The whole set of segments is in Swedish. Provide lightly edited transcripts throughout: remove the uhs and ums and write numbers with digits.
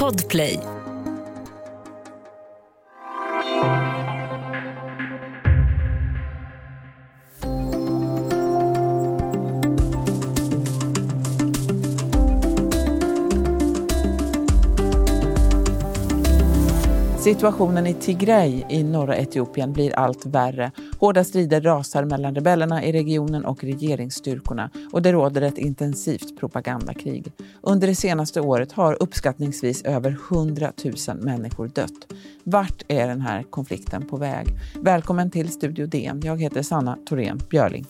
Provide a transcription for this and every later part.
Podplay. Situationen i Tigray i norra Etiopien blir allt värre. Hårda strider rasar mellan rebellerna i regionen och regeringsstyrkorna och det råder ett intensivt propagandakrig. Under det senaste året har uppskattningsvis över 100 000 människor dött. Vart är den här konflikten på väg? Välkommen till Studio DN. Jag heter Sanna Thorén Björling.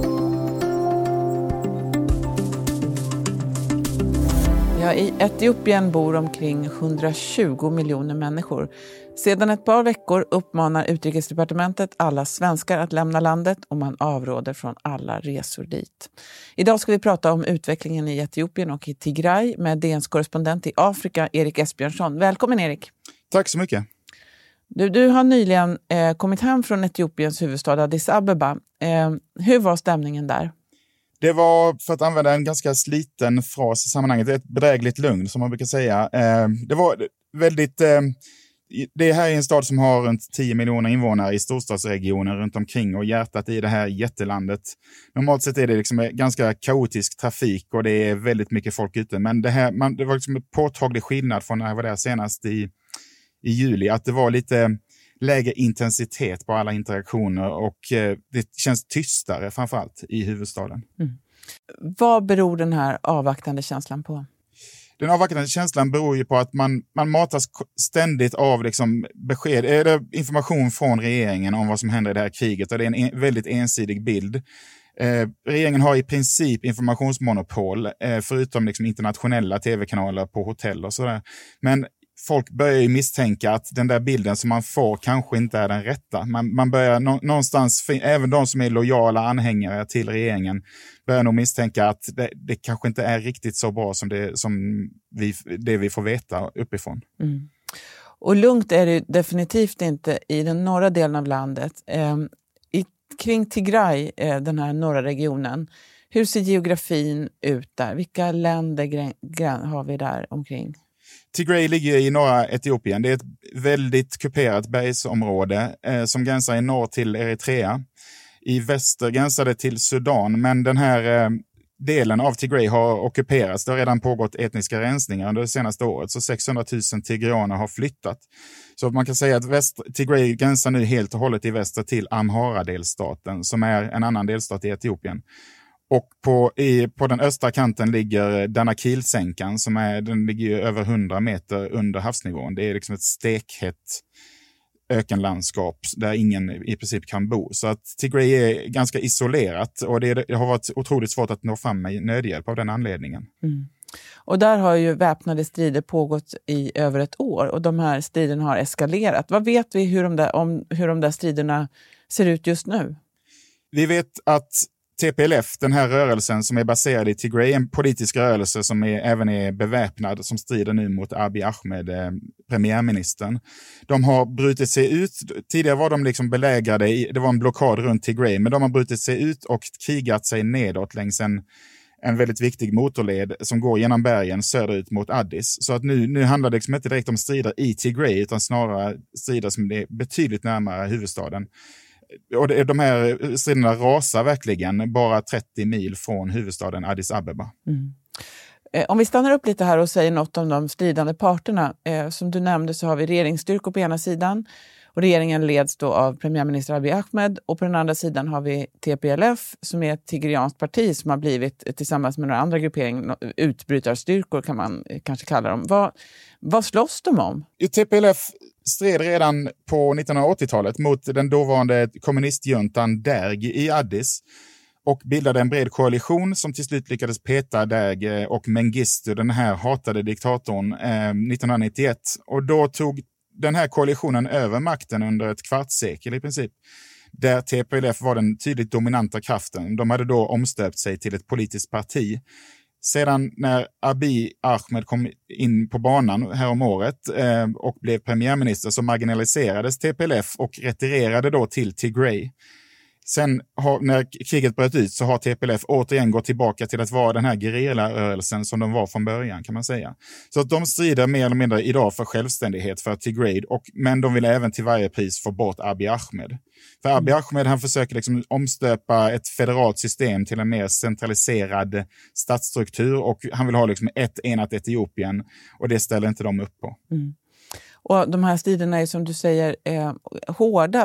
Ja, i Etiopien bor omkring 120 miljoner människor. Sedan ett par veckor uppmanar utrikesdepartementet alla svenskar att lämna landet och man avråder från alla resor dit. Idag ska vi prata om utvecklingen i Etiopien och i Tigray med DNs korrespondent i Afrika, Erik Esbjörnsson. Välkommen Erik. Tack så mycket. Du har nyligen kommit hem från Etiopiens huvudstad Addis Abeba. Hur var stämningen där? Det var, för att använda en ganska sliten fras i sammanhanget, ett bedrägligt lugn som man brukar säga. Det var väldigt... Det här är en stad som har runt 10 miljoner invånare i storstadsregionen runt omkring och hjärtat i det här jättelandet. Normalt sett är det liksom ganska kaotisk trafik och det är väldigt mycket folk ute. Men det var liksom en påtaglig skillnad från när jag var där senast i juli. Att det var lite lägre intensitet på alla interaktioner och det känns tystare framförallt i huvudstaden. Mm. Vad beror den här avvaktande känslan på? Den avvaktande känslan beror ju på att man matas ständigt av liksom besked, eller information från regeringen om vad som händer i det här kriget och det är en väldigt ensidig bild. Regeringen har i princip informationsmonopol förutom liksom internationella tv-kanaler på hotell och sådär. Men folk börjar ju misstänka att den där bilden som man får kanske inte är den rätta. Man börjar någonstans, även de som är lojala anhängare till regeringen börjar nog misstänka att det kanske inte är riktigt så bra som det vi får veta uppifrån. Mm. Och lugnt är det definitivt inte i den norra delen av landet. Kring Tigray, den här norra regionen, hur ser geografin ut där? Vilka länder har vi där omkring? Tigray ligger i norra Etiopien. Det är ett väldigt kuperat bergsområde som gränsar i norr till Eritrea. I väster gränsar det till Sudan, men den här delen av Tigray har ockuperats. Det har redan pågått etniska rensningar under det senaste året, så 600 000 tigreaner har flyttat. Så man kan säga att Tigray gränsar nu helt och hållet i väster till Amhara-delstaten, som är en annan delstat i Etiopien. Och på den östra kanten ligger Danakil-sänkan den ligger ju över 100 meter under havsnivån. Det är liksom ett stekhett ökenlandskap där ingen i princip kan bo. Så att Tigray är ganska isolerat och det har varit otroligt svårt att nå fram med nödhjälp av den anledningen. Mm. Och där har ju väpnade strider pågått i över ett år och de här striderna har eskalerat. Vad vet vi hur de där striderna ser ut just nu? Vi vet att TPLF, den här rörelsen som är baserad i Tigray, en politisk rörelse som även är beväpnad, som strider nu mot Abiy Ahmed, premiärministern. De har brutit sig ut, tidigare var de liksom belägrade, det var en blockad runt Tigray, men de har brutit sig ut och krigat sig nedåt längs en väldigt viktig motorled som går genom bergen söderut mot Addis. Så att nu handlar det liksom inte direkt om strider i Tigray utan snarare strider som är betydligt närmare huvudstaden. Och de här striderna rasar verkligen bara 30 mil från huvudstaden Addis Abeba. Mm. Om vi stannar upp lite här och säger något om de stridande parterna. Som du nämnde så har vi regeringsstyrkor på ena sidan och regeringen leds då av premiärminister Abiy Ahmed och på den andra sidan har vi TPLF som är ett tigreanskt parti som har blivit tillsammans med några andra grupperingar utbrytarstyrkor kan man kanske kalla dem. Vad slåss de om? TPLF stred redan på 1980-talet mot den dåvarande kommunistjuntan Derg i Addis och bildade en bred koalition som till slut lyckades peta Derg och Mengistu, den här hatade diktatorn, 1991. Och då tog den här koalitionen över makten under ett kvartssekel i princip, där TPLF var den tydligt dominanta kraften. De hade då omstöpt sig till ett politiskt parti. Sedan när Abiy Ahmed kom in på banan här om året och blev premiärminister så marginaliserades TPLF och retirerade då till Tigray. Sen när kriget bröt ut så har TPLF återigen gått tillbaka till att vara den här gerillarörelsen som de var från början, kan man säga. Så att de strider mer eller mindre idag för självständighet för Tigray, men de vill även till varje pris få bort Abiy Ahmed. För Abiy Ahmed, han försöker liksom omstöpa ett federalt system till en mer centraliserad statsstruktur, och han vill ha liksom ett enat Etiopien, och det ställer inte de upp på. Mm. Och de här striderna är, som du säger, hårda.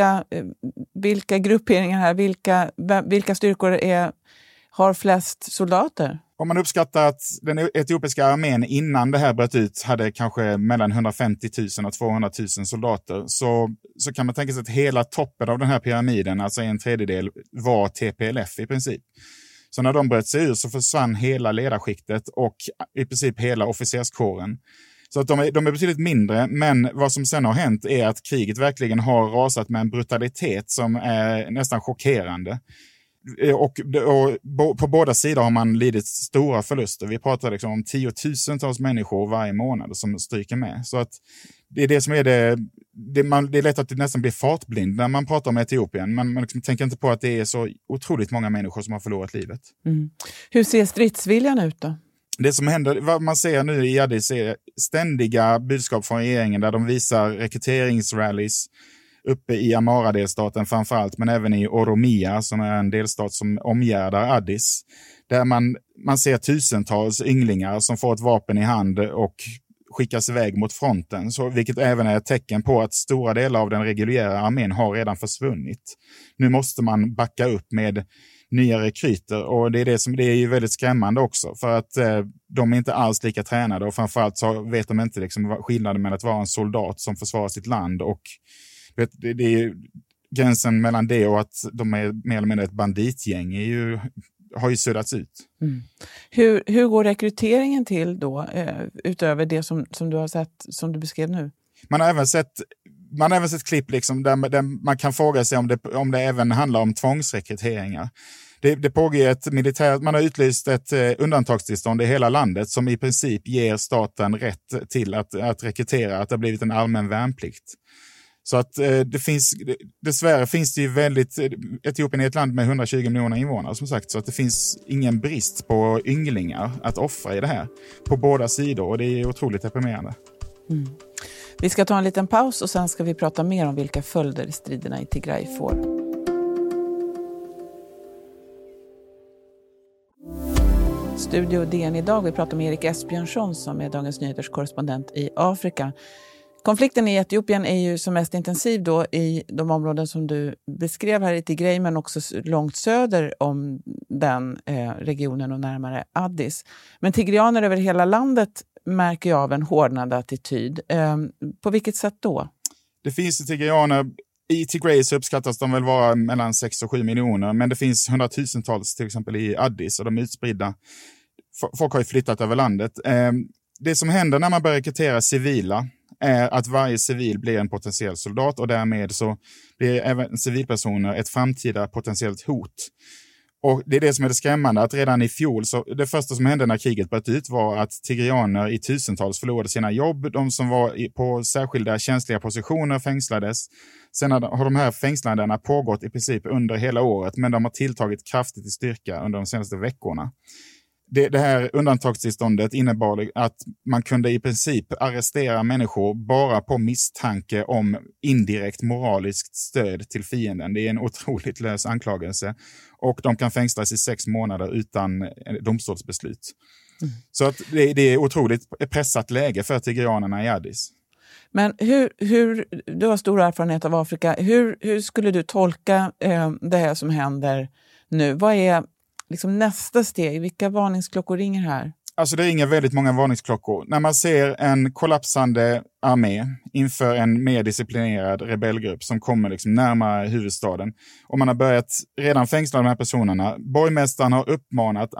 Vilka grupperingar här, vilka styrkor har flest soldater? Om man uppskattar att den etiopiska armén innan det här bröt ut hade kanske mellan 150 000 och 200 000 soldater, så kan man tänka sig att hela toppen av den här pyramiden, alltså en tredjedel, var TPLF i princip. Så när de bröt sig ur så försvann hela ledarskiktet och i princip hela officerskåren. Så att de är betydligt mindre, men vad som sen har hänt är att kriget verkligen har rasat med en brutalitet som är nästan chockerande. Och på båda sidor har man lidit stora förluster. Vi pratar liksom om 10 000-tals människor varje månad som stryker med. Så att det är det som är det är lätt att det nästan blir fartblind när man pratar om Etiopien. Man liksom tänker inte på att det är så otroligt många människor som har förlorat livet. Mm. Hur ser stridsviljan ut då? Det som händer, vad man ser nu i Addis, är ständiga budskap från regeringen där de visar rekryteringsrallies uppe i Amara-delstaten framförallt, men även i Oromia som är en delstat som omgärdar Addis. Där man ser tusentals ynglingar som får ett vapen i hand och skickas iväg mot fronten, vilket även är ett tecken på att stora delar av den reguljära armén har redan försvunnit. Nu måste man backa upp med nya rekryter, och det är ju väldigt skrämmande också, för att de är inte alls lika tränade, och framförallt så vet de inte liksom skillnaden mellan att vara en soldat som försvarar sitt land och det är ju gränsen mellan det och att de är mer eller mindre ett banditgäng har ju suddats ut. Mm. Hur går rekryteringen till då, utöver det som du har sett, som du beskrev nu? Man har även sett klipp liksom där man kan fråga sig om det även handlar om tvångsrekryteringar. Det pågår man har utlyst ett undantagstillstånd i hela landet som i princip ger staten rätt till att rekrytera, att det har blivit en allmän värnplikt. Så att dessvärre finns det ju Etiopien är ett land med 120 miljoner invånare som sagt, så att det finns ingen brist på ynglingar att offra i det här på båda sidor, och det är otroligt deprimerande. Mm. Vi ska ta en liten paus och sen ska vi prata mer om vilka följder striderna i Tigray får. Studio DN idag, vi pratar med Erik Esbjörnsson som är Dagens Nyheters korrespondent i Afrika. Konflikten i Etiopien är ju som mest intensiv då i de områden som du beskrev här i Tigray, men också långt söder om den regionen och närmare Addis. Men tigrianer över hela landet märker jag av en hårdnande attityd. På vilket sätt då? Det finns tigrianer. I Tigray så uppskattas de väl vara mellan 6 och 7 miljoner, men det finns 100,000-tals till exempel i Addis, och de är utspridda. Folk har ju flyttat över landet. Det som händer när man börjar rekrytera civila är att varje civil blir en potentiell soldat, och därmed så blir även civilpersoner ett framtida potentiellt hot. Och det är det som är det skrämmande, att redan i fjol, så det första som hände när kriget bröt ut var att tigrianer i tusentals förlorade sina jobb. De som var på särskilda känsliga positioner fängslades. Sen har de här fängslandena pågått i princip under hela året, men de har tilltagit kraftigt i styrka under de senaste veckorna. Det här undantagstillståndet innebar att man kunde i princip arrestera människor bara på misstanke om indirekt moraliskt stöd till fienden. Det är en otroligt lös anklagelse, och de kan fängslas i 6 månader utan domstolsbeslut. Mm. Så att det är otroligt pressat läge för tigrianerna i Addis. Men du har stor erfarenhet av Afrika. Hur skulle du tolka det här som händer nu? Vad är liksom nästa steg? Vilka varningsklockor ringer här? Alltså det ringer väldigt många varningsklockor. När man ser en kollapsande armé inför en mer disciplinerad rebellgrupp som kommer liksom närmare huvudstaden, och man har börjat redan fängsla de här personerna. Borgmästaren har uppmanat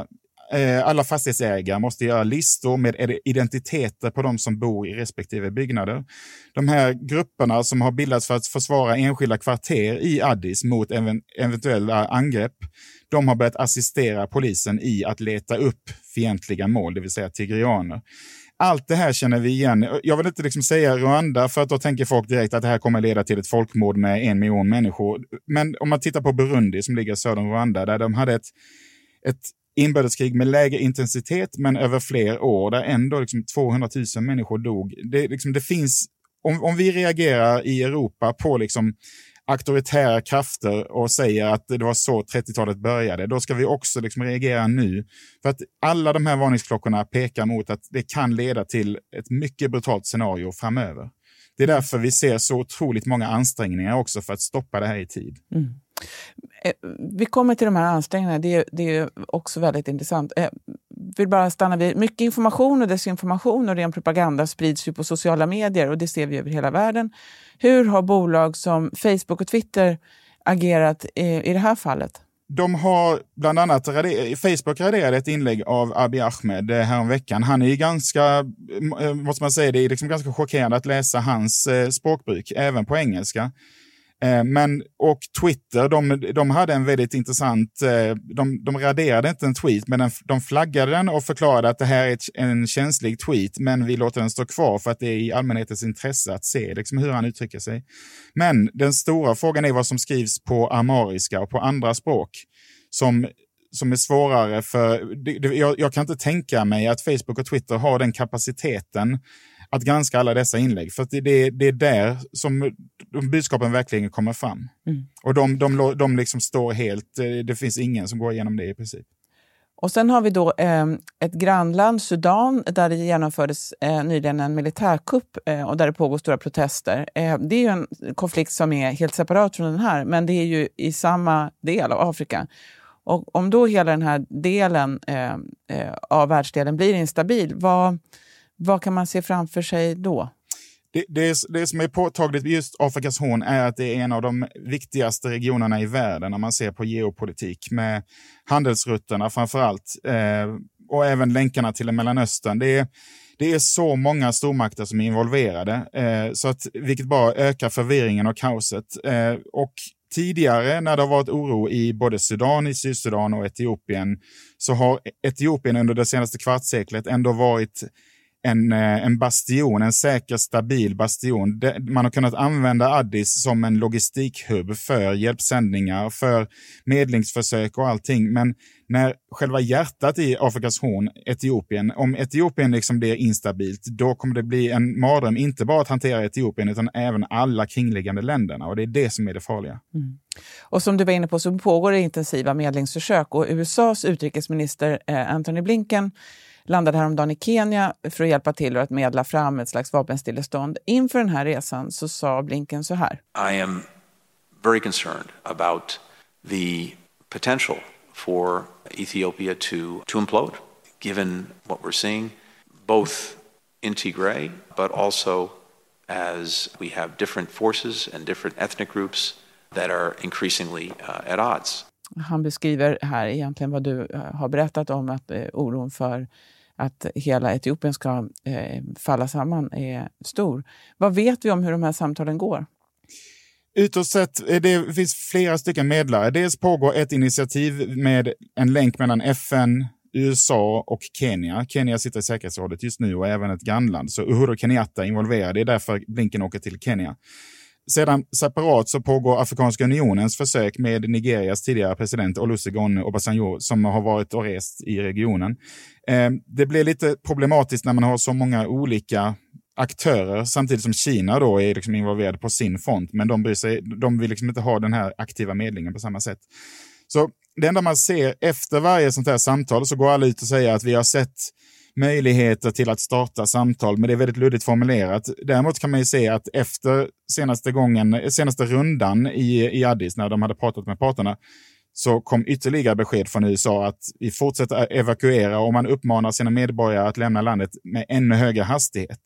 alla fastighetsägare måste göra listor med identiteter på de som bor i respektive byggnader. De här grupperna som har bildats för att försvara enskilda kvarter i Addis mot eventuella angrepp, de har börjat assistera polisen i att leta upp fientliga mål, det vill säga tigrianer. Allt det här känner vi igen. Jag vill inte liksom säga Rwanda, för att då tänker folk direkt att det här kommer leda till ett folkmord med 1 miljon människor. Men om man tittar på Burundi som ligger söder om Rwanda, där de hade ett inbördeskrig med lägre intensitet men över fler år, där ändå liksom 200 000 människor dog. Det finns, om vi reagerar i Europa på liksom auktoritära krafter och säger att det var så 30-talet började, då ska vi också liksom reagera nu. För att alla de här varningsklockorna pekar mot att det kan leda till ett mycket brutalt scenario framöver. Det är därför vi ser så otroligt många ansträngningar också för att stoppa det här i tid. Mm. Vi kommer till de här ansträngningarna, det är också väldigt intressant. Vill bara stanna vid mycket information och desinformation och ren propaganda sprids ju på sociala medier, och det ser vi över hela världen. Hur har bolag som Facebook och Twitter agerat i det här fallet? De har bland annat, Facebook raderade ett inlägg av Abiy Ahmed häromveckan. Han är ju ganska, måste man säga, det är liksom ganska chockerande att läsa hans språkbruk, även på engelska. Och Twitter, de hade en väldigt intressant, de raderade inte en tweet, men de flaggade den och förklarade att det här är en känslig tweet, men vi låter den stå kvar för att det är i allmänhetens intresse att se liksom hur han uttrycker sig. Men den stora frågan är vad som skrivs på amhariska och på andra språk som är svårare för, jag kan inte tänka mig att Facebook och Twitter har den kapaciteten att granska alla dessa inlägg. För att det är där som budskapen verkligen kommer fram. Mm. Och de liksom står helt, det finns ingen som går igenom det i princip. Och sen har vi då ett grannland, Sudan, där det genomfördes nyligen en militärkupp och där det pågår stora protester. Det är ju en konflikt som är helt separat från den här, men det är ju i samma del av Afrika. Och om då hela den här delen av världsdelen blir instabil, vad kan man se framför sig då? Det som är påtagligt just Afrikas horn är att det är en av de viktigaste regionerna i världen när man ser på geopolitik, med handelsrutterna framförallt och även länkarna till Mellanöstern. Det är så många stormakter som är involverade, så att, vilket bara ökar förvirringen och kaoset. Och tidigare när det har varit oro i både Sudan, i Sydsudan och Etiopien, så har Etiopien under det senaste kvartsseklet ändå varit en bastion, en säker, stabil bastion. Man har kunnat använda Addis som en logistikhubb för hjälpsändningar, för medlingsförsök och allting. Men när själva hjärtat i Afrikas horn, Etiopien, om Etiopien liksom blir instabilt, då kommer det bli en mardröm, inte bara att hantera Etiopien utan även alla kringliggande länderna. Och det är det som är det farliga. Mm. Och som du var inne på så pågår det intensiva medlingsförsök, och USAs utrikesminister Antony Blinken landade häromdagen i Kenya för att hjälpa till att medla fram ett slags vapenstillestånd. Inför den här resan så sa Blinken så här. I am very concerned about the potential for Ethiopia to implode, given what we're seeing, both in Tigray, but also as we have different forces and different ethnic groups that are increasingly at odds. Han beskriver här egentligen vad du har berättat om, att oron för att hela Etiopien ska falla samman är stor. Vad vet vi om hur de här samtalen går? Utåt sett, det finns flera stycken medlare. Dels pågår ett initiativ med en länk mellan FN, USA och Kenya. Kenya sitter i säkerhetsrådet just nu och även ett grannland. Så Uhuru Kenyatta är involverad. Det är därför Blinken åker till Kenya. Sedan separat så pågår Afrikanska unionens försök med Nigerias tidigare president Olusegun Obasanjo, som har varit och rest i regionen. Det blir lite problematiskt när man har så många olika aktörer, samtidigt som Kina då är liksom involverad på sin front, men de vill liksom inte ha den här aktiva medlingen på samma sätt. Så det enda man ser efter varje sånt här samtal, så går alla ut och säger att vi har sett möjligheter till att starta samtal, men det är väldigt luddigt formulerat. Däremot kan man ju se att efter senaste rundan i Addis, när de hade pratat med parterna, så kom ytterligare besked från USA att vi fortsätter evakuera, och man uppmanar sina medborgare att lämna landet med ännu högre hastighet.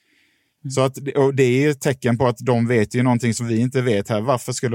Så att, och det är ett tecken på att de vet ju någonting som vi inte vet här.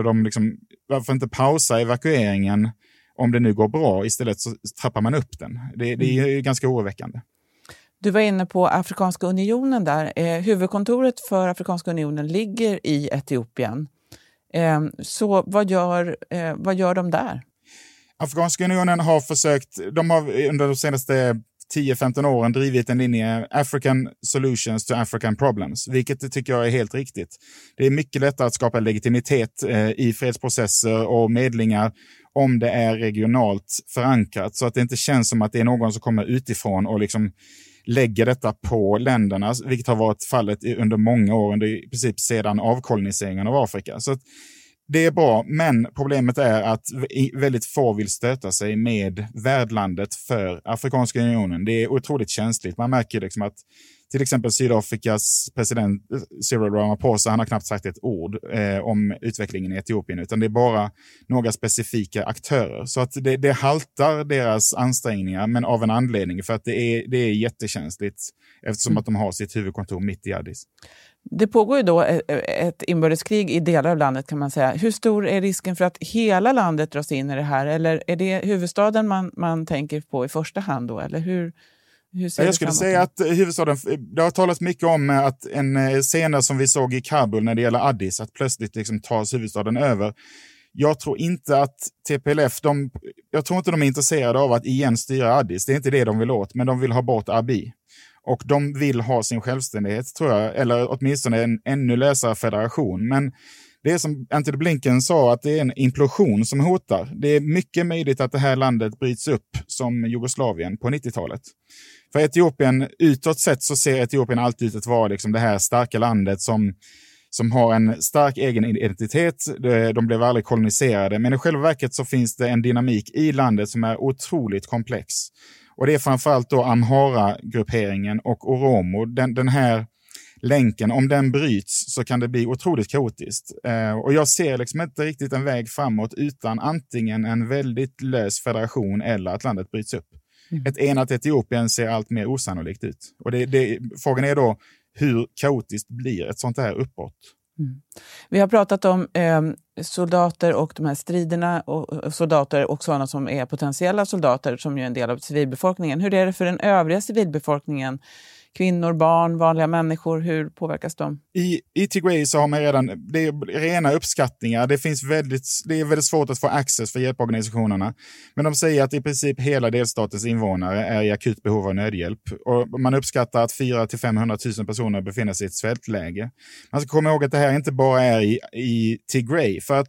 Varför inte pausa evakueringen om det nu går bra? Istället så trappar man upp den. Det är ju ganska oroväckande. Du var inne på Afrikanska unionen där. Huvudkontoret för Afrikanska unionen ligger i Etiopien. Så vad gör de där? Afrikanska unionen har försökt, de har under de senaste 10-15 åren drivit en linje African Solutions to African Problems, vilket tycker jag är helt riktigt. Det är mycket lättare att skapa legitimitet i fredsprocesser och medlingar om det är regionalt förankrat, så att det inte känns som att det är någon som kommer utifrån och liksom lägger detta på länderna, vilket har varit fallet under många år, under i princip sedan avkoloniseringen av Afrika. Så att det är bra, men problemet är att väldigt få vill stöta sig med värdlandet för Afrikanska unionen. Det är otroligt känsligt. Man märker liksom att till exempel Sydafrikas president Cyril Ramaphosa, han har knappt sagt ett ord om utvecklingen i Etiopien, utan det är bara några specifika aktörer. Så att det haltar deras ansträngningar, men av en anledning, för att det är jättekänsligt eftersom att de har sitt huvudkontor mitt i Addis. Det pågår ju då ett inbördeskrig i delar av landet, kan man säga. Hur stor är risken för att hela landet dras in i det här? Eller är det huvudstaden man tänker på i första hand då? Eller hur ser jag skulle säga att huvudstaden, det har talats mycket om att en scena som vi såg i Kabul när det gäller Addis, att plötsligt liksom tas huvudstaden över. Jag tror inte att TPLF, jag tror inte de är intresserade av att igen styra Addis. Det är inte det de vill åt, men de vill ha bort Abiy. Och de vill ha sin självständighet, tror jag, eller åtminstone en ännu lösare federation. Men det är som Antony Blinken sa, att det är en implosion som hotar. Det är mycket möjligt att det här landet bryts upp som Jugoslavien på 90-talet. För Etiopien, utåt sett så ser Etiopien alltid ut att vara liksom det här starka landet som har en stark egen identitet. De blev aldrig koloniserade, men i själva verket så finns det en dynamik i landet som är otroligt komplex. Och det är framförallt då Amhara-grupperingen och Oromo. Den här länken, om den bryts så kan det bli otroligt kaotiskt. Och jag ser liksom inte riktigt en väg framåt utan antingen en väldigt lös federation eller att landet bryts upp. Ett enat Etiopien ser allt mer osannolikt ut. Och frågan är då, hur kaotiskt blir ett sånt här uppbrott? Vi har pratat om soldater och de här striderna, och soldater och sådana som är potentiella soldater som är en del av civilbefolkningen. Hur är det för den övriga civilbefolkningen? Kvinnor, barn, vanliga människor, hur påverkas de? I Tigray så har man redan, det är rena uppskattningar. Det är väldigt svårt att få access för hjälporganisationerna. Men de säger att i princip hela delstatens invånare är i akut behov av nödhjälp. Och man uppskattar att 400 till 500 000 personer befinner sig i ett svältläge. Man ska komma ihåg att det här inte bara är i Tigray. För att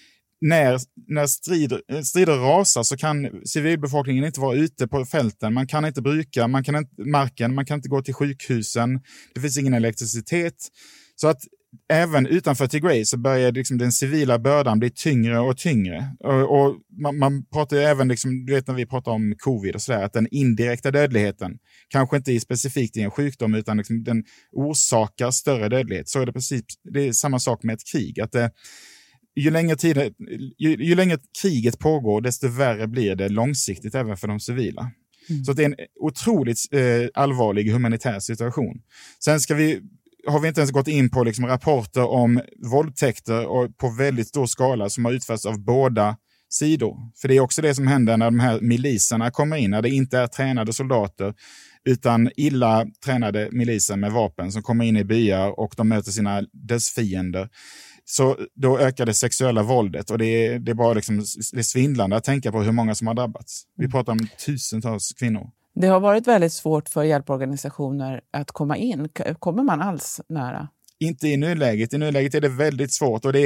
när strider rasar så kan civilbefolkningen inte vara ute på fälten. Man kan inte bruka marken, man kan inte gå till sjukhusen. Det finns ingen elektricitet. Så att även utanför Tigray så börjar liksom den civila bördan bli tyngre och tyngre. Och man pratar ju även, liksom, du vet när vi pratar om covid och sådär, att den indirekta dödligheten, kanske inte specifikt i en sjukdom utan liksom den orsakar större dödlighet. Så är det är samma sak med ett krig. Att ju längre kriget pågår, desto värre blir det långsiktigt även för de civila. Så det är en otroligt allvarlig humanitär situation. Sen har vi inte ens gått in på liksom rapporter om våldtäkter och på väldigt stor skala som har utförts av båda sidor. För det är också det som händer när de här miliserna kommer in, när det inte är tränade soldater utan illa tränade miliser med vapen som kommer in i byar och de möter sina dödsfiender. Så då ökar det sexuella våldet och det är bara liksom, det är svindlande att tänka på hur många som har drabbats. Vi pratar om tusentals kvinnor. Det har varit väldigt svårt för hjälporganisationer att komma in. Kommer man alls nära? Inte i nuläget. I nuläget är det väldigt svårt och det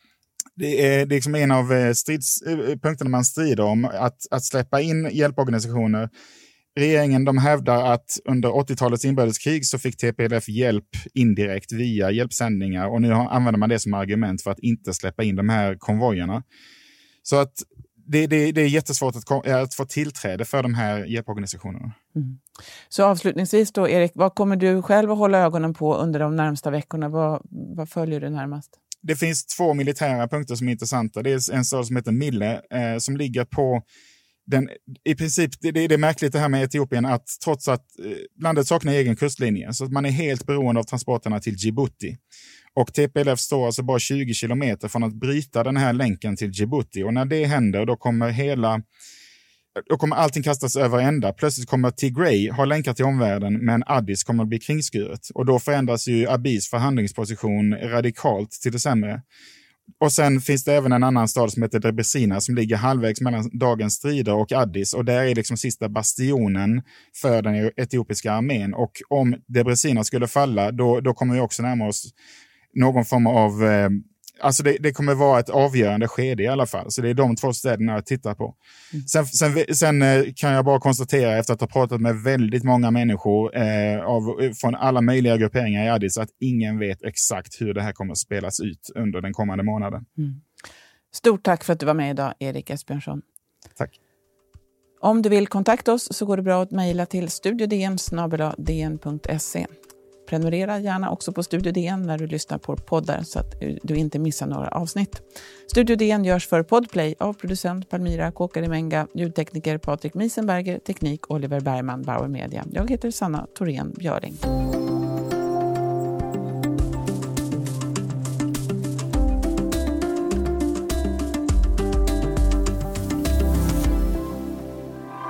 är liksom en av punkterna man strider om, att släppa in hjälporganisationer. Regeringen, de hävdar att under 80-talets inbördeskrig så fick TPLF hjälp indirekt via hjälpsändningar och nu använder man det som argument för att inte släppa in de här konvojerna. Så att det är jättesvårt att få tillträde för de här hjälporganisationerna. Så avslutningsvis då, Erik, vad kommer du själv att hålla ögonen på under de närmsta veckorna? Vad följer du närmast? Det finns 2 militära punkter som är intressanta. Det är en stad som heter Mille som ligger på i princip, det är märkligt det här med Etiopien att trots att landet saknar egen kustlinje så att man är helt beroende av transporterna till Djibouti. Och TPLF står alltså bara 20 kilometer från att bryta den här länken till Djibouti. Och när det händer då kommer allting kastas över ända. Plötsligt kommer Tigray ha länkar till omvärlden men Addis kommer att bli kringskuret. Och då förändras ju Abis förhandlingsposition radikalt till det sämre. Och sen finns det även en annan stad som heter Debrecen som ligger halvvägs mellan dagens strider och Addis. Och där är liksom sista bastionen för den etiopiska armén. Och om Debrecen skulle falla, då kommer vi också närma oss någon form av... Alltså det kommer vara ett avgörande skede i alla fall. Så det är de 2 städerna jag tittar på. Sen kan jag bara konstatera efter att ha pratat med väldigt många människor från alla möjliga grupperingar i Addis att ingen vet exakt hur det här kommer att spelas ut under den kommande månaden. Stort tack för att du var med idag, Erik Esbjörnsson. Tack. Om du vill kontakta oss så går det bra att mejla till studiodn@dn.se. Prenumerera gärna också på Studio DN när du lyssnar på poddar så att du inte missar några avsnitt. Studio DN görs för Podplay av producent Palmira Kåkarimenga, ljudtekniker Patrik Miesenberger, teknik Oliver Bergman, Bauer Media. Jag heter Sanna Thorén Björing.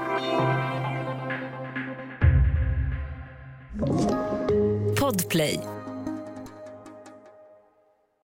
Podplay.